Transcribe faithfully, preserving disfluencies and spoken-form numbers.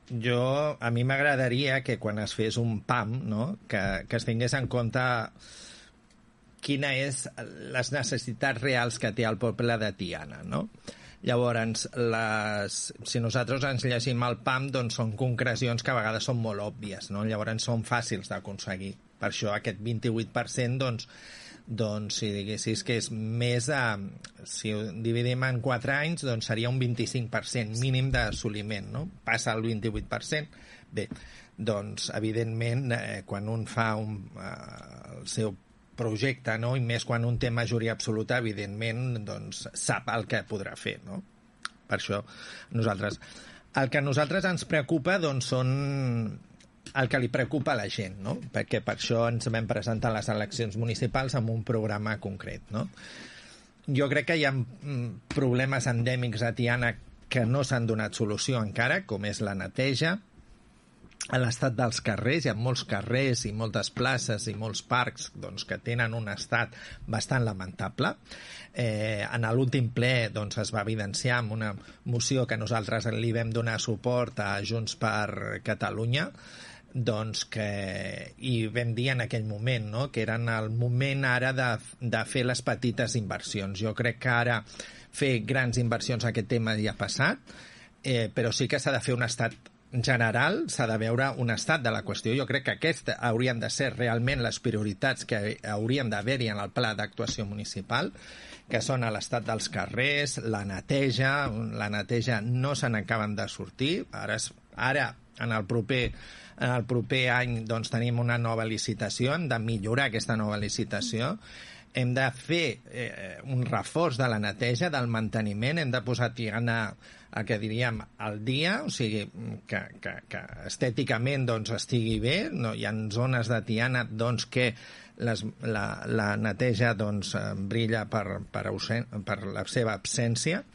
jo, a mi m'agradaria que quan es fes un P A M, no? que, que es tingués en compte quina és les necessitats reals que té el poble de Tiana, no? Llavors, les, si nosaltres ens llegim el P A M, doncs són concrecions que a vegades són molt òbvies, no? Llavors són fàcils d'aconseguir. Per això aquest vint-i-vuit per cent, doncs, doncs si diguessis que és més de... Si ho dividim en quatre anys, doncs seria un vint-i-cinc per cent mínim d'assoliment, no? Passa al vint-i-vuit per cent. Bé, doncs, evidentment, eh, quan un fa un, eh, el seu projecte, no? I més quan un té majoria absoluta, evidentment, doncs, sap el que podrà fer, no? Per això, nosaltres... El que a nosaltres ens preocupa, doncs, són el que li preocupa a la gent, no? Perquè per això ens vam presentar a les eleccions municipals amb un programa concret, no? Jo crec que hi ha problemes endèmics a Tiana que no s'han donat solució encara, com és la neteja, a l'estat dels carrers. Hi ha molts carrers i moltes places i molts parcs, doncs, que tenen un estat bastant lamentable. Eh, en l'últim ple, doncs, es va evidenciar amb una moció que nosaltres li vam donar suport a Junts per Catalunya, doncs que, i vam dir en aquell moment, no?, que era el moment ara de, de fer les petites inversions. Jo crec que ara fer grans inversions en aquest tema ja ha passat, eh, però sí que s'ha de fer un estat general, s'ha de veure un estat de la qüestió. Jo crec que aquestes haurien de ser realment les prioritats que haurien d'haver-hi en el pla d'actuació municipal, que són a l'estat dels carrers, la neteja, la neteja no se n'acaben de sortir. Ara, ara en el proper en el proper any, doncs, tenim una nova licitació, hem de millorar aquesta nova licitació, hem de fer eh, un reforç de la neteja, del manteniment, hem de posar Tiana, el que diríem, al dia, o sigui, que, que, que estèticament, doncs, estigui bé. No? Hi ha zones de Tiana, doncs, que les, la, la neteja, doncs, brilla per, per, ausen, per la seva absència.